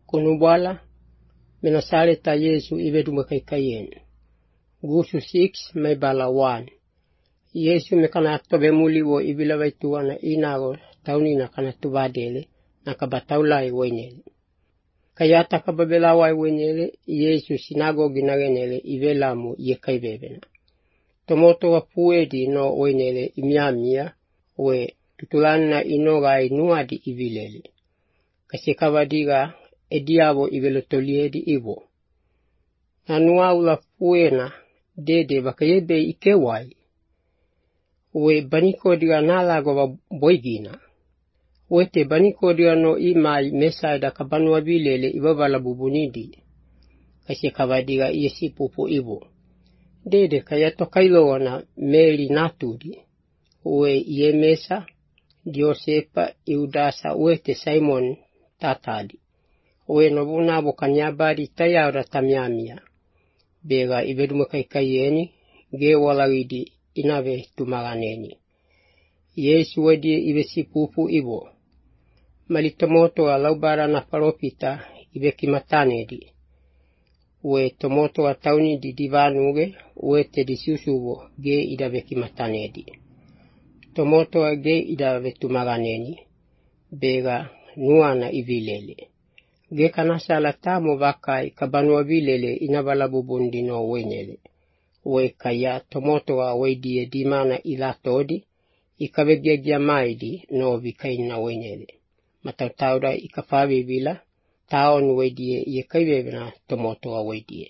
Kunubwala, minasareta Yesu ivedume kaikayenu. Gusu 6, maibala 1. Yesu mekana tobe muliwo ibila vaituana inago taunina kana tubadele na kabataulai wenele. Kayata kababelawai wenele, Yesu sinagogi nagenele ivelamu yekaibebena. Tomoto wa puedi no wenele imiamia we tutulana inogai nuadi ivilele. Kasikavadiga ediabo ivelotoliedi ivo. Nanuaula puena dede bakayebe ikewai. We baniko diga nalago wa boigina. Wete baniko diga no imai mesaida kabanua bilele ibabala bubunidi. Kasikavadiga iesipupu ivo. Dede kayato kailo na meli natudi. We Yemesa, Diosepa, Iudasa, wete Simon tatadi. We nobunabo kanyabari tayara tamiamia. Bega ivedume kaikayeni, ge walawidi inave tumaganeni. Yesu wedi ivesipupu ivo. Malitomoto alaubara na paropita ivekimatanedi. We tomoto wa tauni di divanuge, wete disusuvo ge idavekimatanedi. Tomoto wa ge idavetumaganeni, bega nuana ivilele. Ge kanasala tamo vakai kabanua vilele inavala bubundi no wenele. We kaya tomoto wa wedie dimana ilatodi, ikavegegia maidi no vikaina wenele. Matautauda ikafavi vila, taon wedie yekaivevena tomoto wa wedie.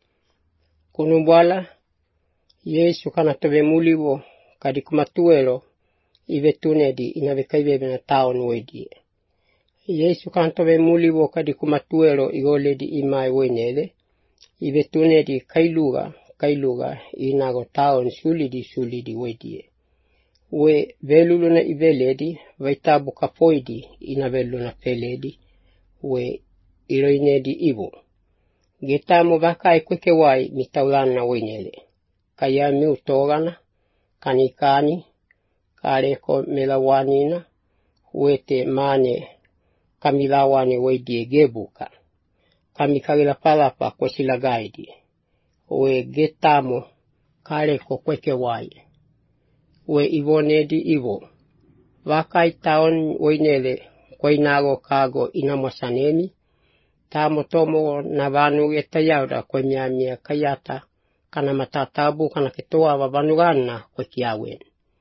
Kunubwala, Yesu kana tobe muliwo kadikumatuelo ivetunedi inavekaivevena taon wedie. Yesu kana tobe muliwo kadikumatuelo igoledi imai wenele, ivetunedi kailuga inago taon sulidi wedie. We veluluna iveledi, vaitabu kapoidi inaveluna peledi, we iloinedi ivo. Getamu vakai kwekewai mitaulana wenele. Kaya miutogana, kanikani, kareko melawanina, wete mane kamilawane wedie gebuka. Kamikagila palapa kwa silagaidi. We getamu kareko kwekewai. We ivonedi ivo. Vakai taon wenele kwa inago kago inamosanemi. Tamo tomo na vanuge tayauda kwa miamia kayata kana matatabu kana ketoa wavanugana kwa kiawen.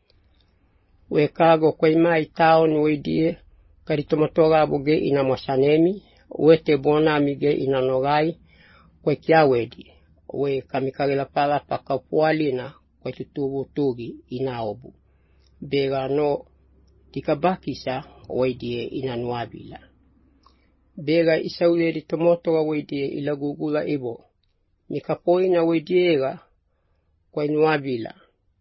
We kago kwa imai taon wedie karitomotoga abuge inamosanemi. Wete bona amige inanogai kwa kiawedi. We kamikagila pala pakapualina kwa tutubu tugi inaobu. Bega no tikabakisa wedie inanuabila. Bega isauledi tomoto wa wedie ilagugula ibo. Nikapoina wediega kwa inuabila.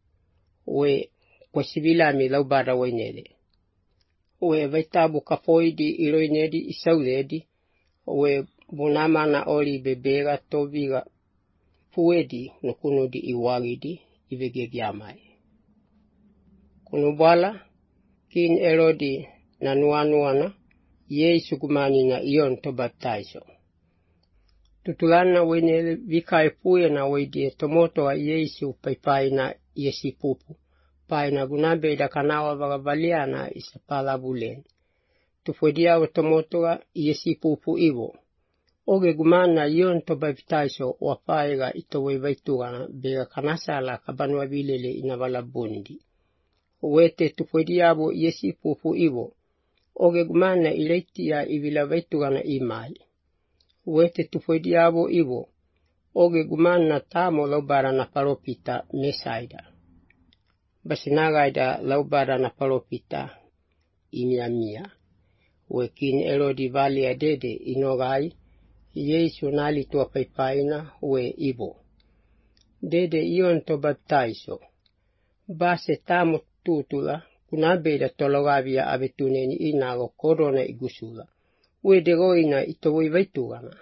We kwa sibilami laubara wenele. We vaitabu kapoidi iloinedi isauledi. We bunama na oli bebega tobiga puedi nukunudi iwagidi ivegegiamai. Kunubwala kin Herodi na nuanuana Yesu kumani na ion to baptizo. Tutulana wenele vika epuye na wedie tomoto wa Yesu paipai na yesipupu. Pai na gunabe da kanawa vagavaliana isapala bulen. Tufuedia wa tomoto wa yesipupu ivo. Oge gumana ion to baptizo wapaiga itowe vaitugana bega kanasala kabanwa vilele inavala bundi. Wete tufuediabo yesipupu ivo. Oge gumana ileitia ivila vaitugana imai. Wete tufuediabo ivo. Oge gumana tamo laubara na paropita mesaida. Basinagaida laubara na paropita imiamia. Wekin Herodi vali adede inogai. Yesu nali tua paipaina we ivo. Dede ion to baptizo. Base tamo tutula. Kunabeda tologavia avetuneni inago korona igusula. We degoina itowoi vaitugana.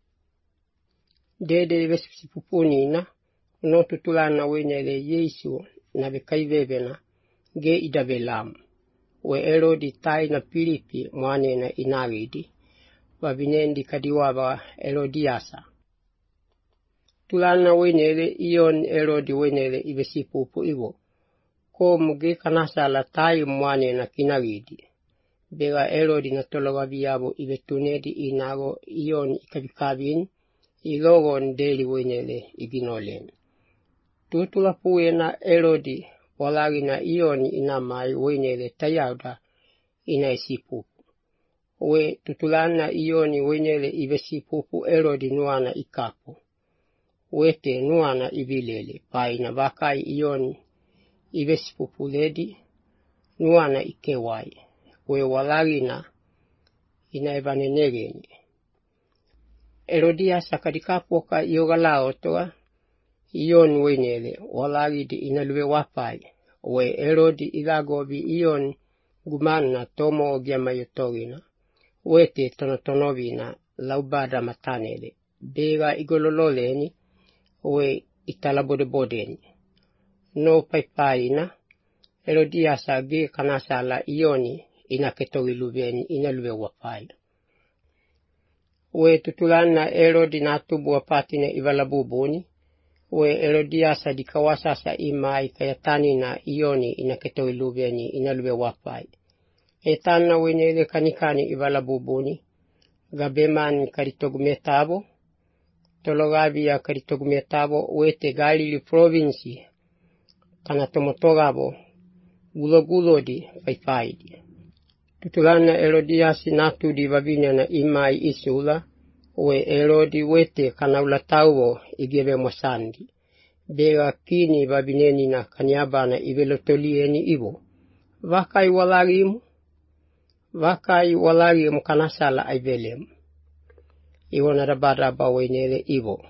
Dede vesipupunina. No tutulana wenele Yesu na vekaivevena. Ge idavelamu. We Herodi tai na Filipi mwane na inagidi. vabinendi kadiwava Herodiasa. Tulana wenele iyon Herodi wenele ivesipupu ivo. Ko muge kanasala tai mwane na kinagidi. Bega Herodi na tologabiyabo ivetunedi inago iyon ikabikabin ilogo ndeli wenele iginolen. Tutula puye na Herodi walagi na iyon inamai wenele tayauda inaisipupu. We tutulana ioni wenele ivesipupu Herodi nuana ikapu. Wete nuana ibilele paina vakai ioni ivesipupu ledi nuana ikewai. We walagina inaivanenegeni. Herodiasa kadikapoka iogalao toa ioni wenele walagidi inalue wapai. We Herodi ilagobi ioni gumana tomo ogiama yotogina. Wete tonotonovina laubada matanele. Bega igolololeni we italabodebodeni. No paipaina Herodiasa ge kanasala ioni inaketogiluveni inalue wapai. We tutulana Herodi natubu wapatine ivalabubuni. We Herodiasa dikawasasa imai kayatanina ioni inaketogiluveni inalue wapai. Etana wenele kanikani ivalabubuni. Gabeman karitogumetabo. Tologabia karitogumetabo wete Galili provinsi. Kanatomotogabo. Gulogulodi faifaidi. Tutulana Herodiasi natudi vabinya na imai isula. We Herodi wete kanaulatauo igebe mosandi. Bega kini vabineni na kanyabana ivelotolieni ivo. Vakai walagimu. Vakai walagimu kanasala aivelemu. Iwo narabadaba wenele ivo.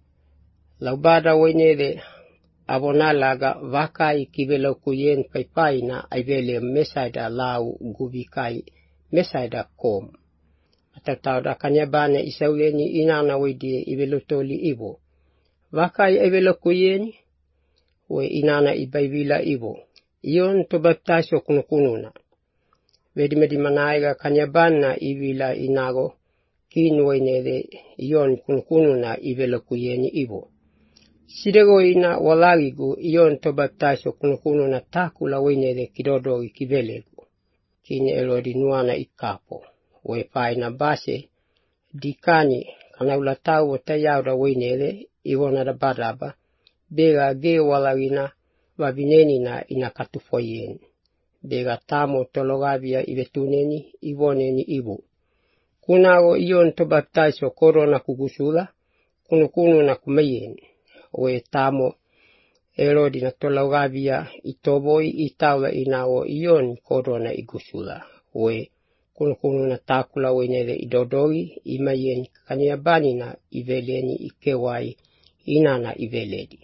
Laubada wenele abonalaga vakai kivelo kuyen paipaina aivelemu mesaida lau gubikai mesaida kom. Atatauda kanyabana isauleni inana wedie ivelotoli ivo. Vakai aivelo kuyeni we inana ibaivila ivo. Iyon to baptasyo kunukununa. Vedimedi manaiga kanyabana ivila inago kinwenele iyon kunukununa ivelo kuyeni ivo. Sidego ina walagigu iyon to baptasyo kunukununa takula wenele kidodo ikivelegu. Kini Herodi nuana ikapo. We paina base dikani kanaulatau tayauda wenele iwona da badaba. Bega ge walagina vabineni na inakatufoyeni. Bega tamo tologabia ivetuneni ivoneni ivu. Kunago iyon to baptasyo korona kugusula. Kunukunu na kumayeni. We tamo Herodi na tologabia itoboi itaula inawo iyon korona igusula. We kunukunu na takula wenele idodoi imayeni kanyabani na iveleni ikewai inana iveledi.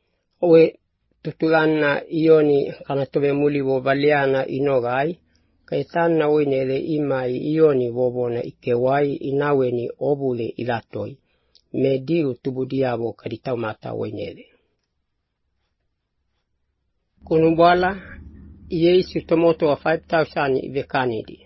We tutulana ioni kanatobe muli vovaliana inogai. Kaitana wenele imai ioni vovona ikewai inaweni obule ilatoi. Mediu tubudiabo kaditaumata wenele. Kunubwala Yesu tomoto wa 5,000 ivekanidi.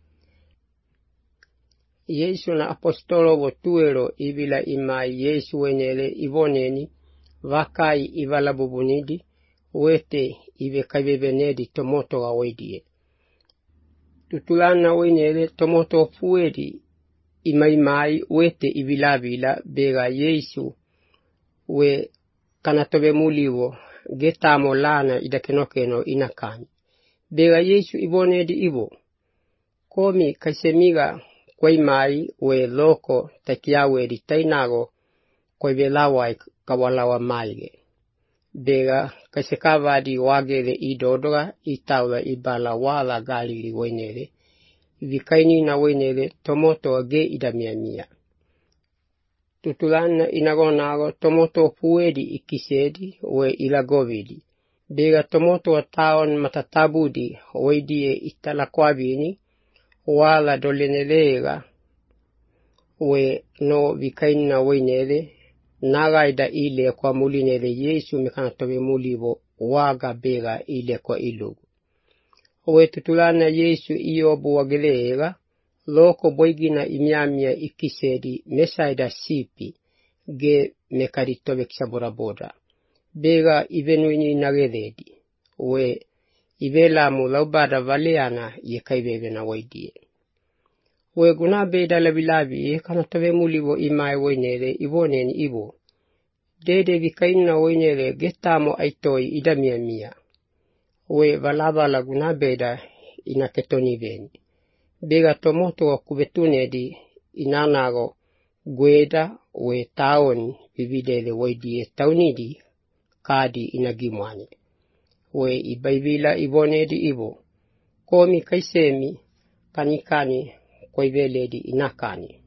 Yesu na apostolo wotuero ibila imai Yesu wenele ivoneni vakai ivalabubunidi wete ivekaibebenedi tomoto wa wedie. Tutulana wenele tomoto fuedi imai wete ivilabila bega Yesu we kanatobe muliwo getamo lana idakenokeno inakani. Bega Yesu ivonedi ivo. Komi kaisemiga kwa imai we loko takiawe di tainago kwa belawai kawalawa maige. Bega kaisekawa di wagele idodoga itaula ibala wala Galili wenele. Vikaini na wenele tomoto ge idamiamia. Tutulana inagonago tomoto puedi ikisedi we ilagovedi. Bega tomoto wa taon matatabudi wedie italakwabini wala dolenelega we no vikaini na wenele nagaida ile kwa mulinele Yesu mekanatobe mulivo waga bega ile kwa ilugu. We tutulana Yesu iyobu wagelega loko boigina imiamia ikisedi mesaida sipi ge mekaritobe kisaboraboda. Bega ivenuini nageredi. We ivelamu laubada valeana yekaibebe na waidie. We gunabeda labilabi yekanatobe mulivo imae woinele ivoneni ivo. Dede vikaina woinele getamo aitoi idamiamia. We valabala gunabeda inaketoniveni. Bega tomoto wa kubetunedi inanago gweda we taoni vividele waidie taunidi kadi inagimwane. We ibaivila ivonedi ivo. Komi kaisemi kanikani kwa iveledi inakani.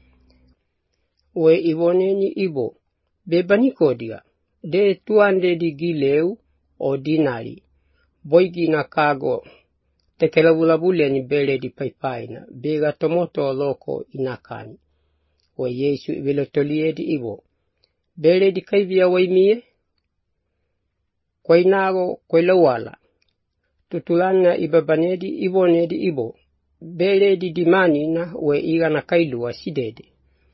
We ivoneni ivo. Bebani kodia. De tuandedi gileu o dinari. Boigi na kago. Tekelavulabule ni bele di paipaina. Bega tomoto loko inakani. We Yesu ivelotoliedi ivo. Bele di kaivia waimie. Kwa inago kwa lawala. Tutulana ibabanedi ivonedi ivo. Bele di dimani na we iga na kailua sidede.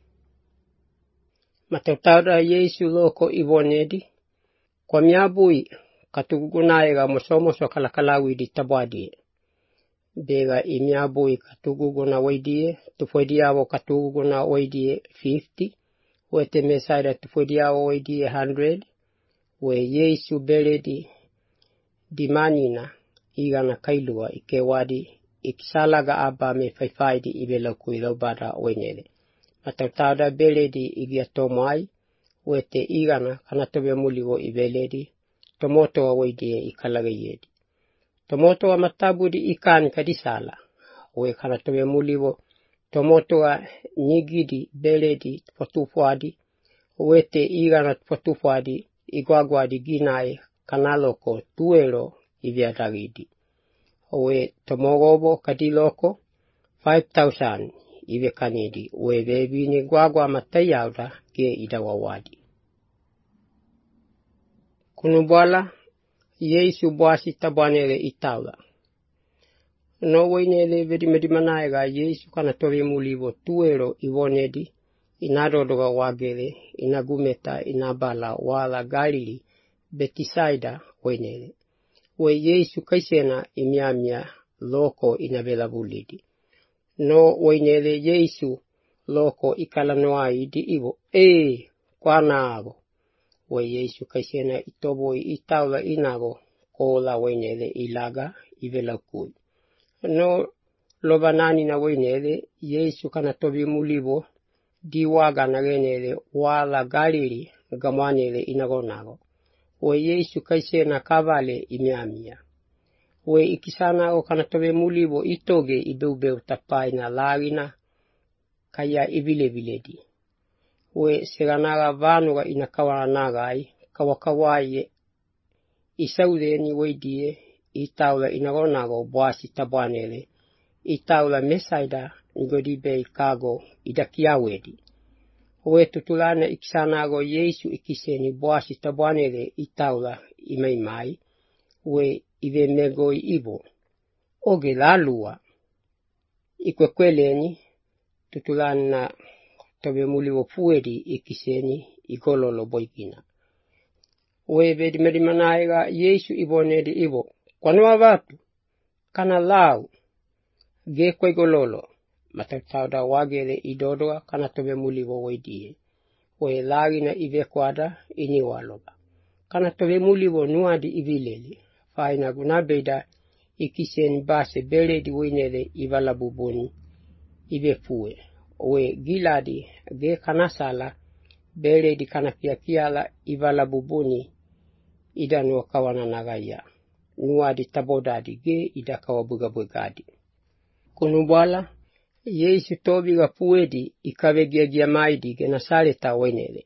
Matautauda Yesu loko ivonedi. Kwa miabui katugugunaega mosomoso kalakalawi di tabwadie. Bega imiabui katuguguna waidie. Tufodiawo katuguguna waidie 50. Wete mesaida tufodiawo waidie 100. We Yesu beledi dimanina iga na kailua ikewadi. Ikisalaga aba me faifaidi ibelaku ilobada wenele. Matautauda beledi igiatomai. Wete igana kanatobe muliwo ibeledi. Tomoto wa waidie ikalagayedi. Tomoto wa matabudi ikani kadisala. We kanatobe muliwo. Tomoto wa nigidi beledi potufuadi. Wete igana potufuadi igwagwadi ginae kanaloko tuelo ibiadagidi. We tomogobo kadiloko 5,000 ibe kanidi. We bebini gwagwa matayauda ge idawawadi. Kunubwala Yesu bwasi tabwanele itaula. No wenele medimanaega Yesu kanatobe mulivo tuelo ivonedi. Inadodoga wagele, inagumeta, inabala, wala Galili, Betisaida wenele. We Yesu kaisena imiamia loko inabela bulidi. No wenele Yesu loko ikalanoai di ivo. Kwa nago. We Yesu kaisena itoboi itaula inago. Kola wenele ilaga ivela kui. No lobanani na wenele Yesu kanatobi mulivo. Diwaga na genele wala Galili gamwanele inagonago. We Yesu kaisena kavale imiamia. We ikisana o kanatobe mulivo itoge idube utapai na lagina kaya ivileviledi. We seganaga vanuga inakawana nagai kawakawaye isaudeni weidie itaula inagonago bwasi tabwanele. Itaula mesaida ngodibe ikago idakiawedi. We tutulana ikisanago Yesu ikiseni bwasi tabwanele itaula imaimai. We ive megoi ivo. Oge lalua. Ikwekweleni tutulana tobe muliwo puedi ikiseni igololo boigina. We vedi medimanaega Yesu ivonedi ivo. Kwanua vatu kana lau. Ge kwa igololo. Matautauda wagele idodoa kanatobe muliwo waidie. We lagina ive kwada iniwaloba. Kanatobe muliwo nuadi ivileli. Faina gunabeda ikiseni base beledi winele ivalabubuni ive pue. We giladi ge kanasala beledi kanapiapiala ivalabubuni idanua kawana nagaya. Nuadi tabodadi ge idakawabugabugadi. Kunubwala Yesu tobiga puedi ikavegia maidi genasareta wenele.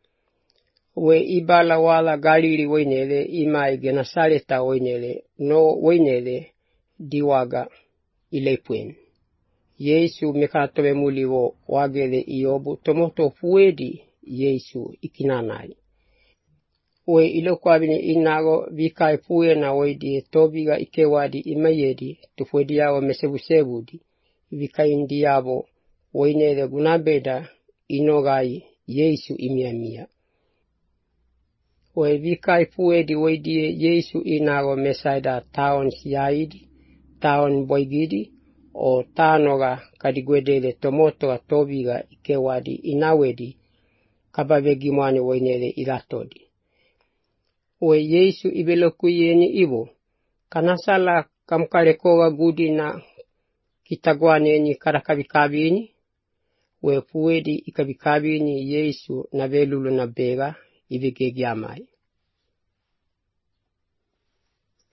We ibala wala Galili wenele imai genasareta wenele no wenele diwaga ilepuen. Yesu mekatobe muliwo wagele iobu tomoto puedi Yesu ikinanai. We ilokwabini inago vikai pue na weidi tobiga ikewadi imayedi tufuediawa mesebusebudi. vikaindiavo woinele gunabeda inogai Yesu imiamia. We vikai puedi weidie Yesu inago mesaida taon siaidi, taon boigidi, o tanoga kadigwedele tomotoga tobiga ikewadi inawedi kababegi mwane woinele ilatodi. We Yesu ibelokuyeni ibo, kanasala kamkalekoga gudi na kitagwaneni karakabikabini, we puedi ikabikabini Yesu na velulu na bega ibigegiamai.